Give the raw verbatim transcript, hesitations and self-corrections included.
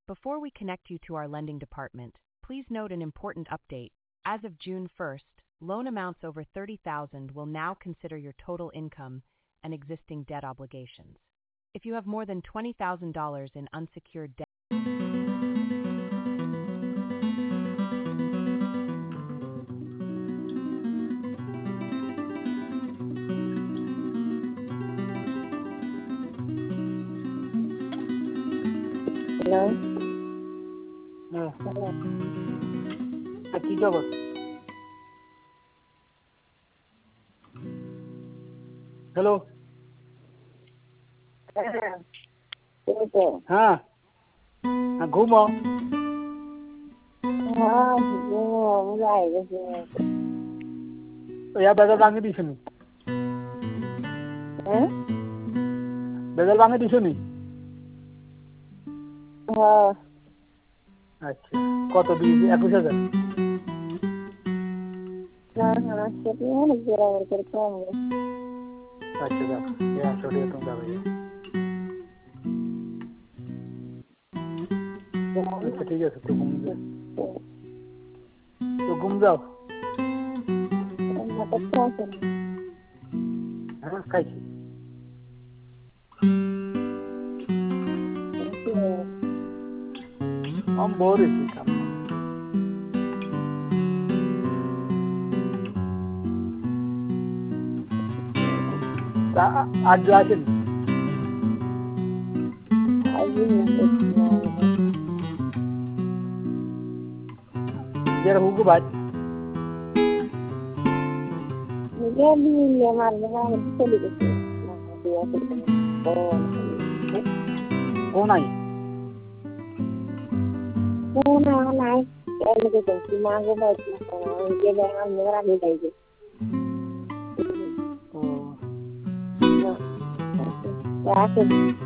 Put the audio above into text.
Before we connect you to our lending department, please note an important update. As of June first, loan amounts over thirty thousand dollars will now consider your total income and existing debt obligations. If you have more than twenty thousand dollars in unsecured debt, Hello? Yeah. Hello? Aquí cover. Hello. हाँ, ठीक है। हाँ हाँ घूमो हाँ, वो मुझे आएगा जी। तो यार बदल बांगे दी सुनी हैं? बदल बांगे दी सुनी हाँ, अच्छा কত দিয়েছি একুশ হাজার ना हाँ, शेती है ना जरा और करते होंगे। अच्छा जाओ यार छोड़िए तुम जाओ भैया अच्छा ठीक है तो घूम जाओ तो घूम जाओ मैं तो क्या करूँ? हाँ कैसे हम बोर ही काम आज जो आते अभी नहीं जरा होगा बात मुझे भी ये हमारे यहाँ में चली गई ना दिया तो कौन आई कौन है ना क्या लगे तो कि मांगो बैठ ये लेना मेरा ले जाएगी क्या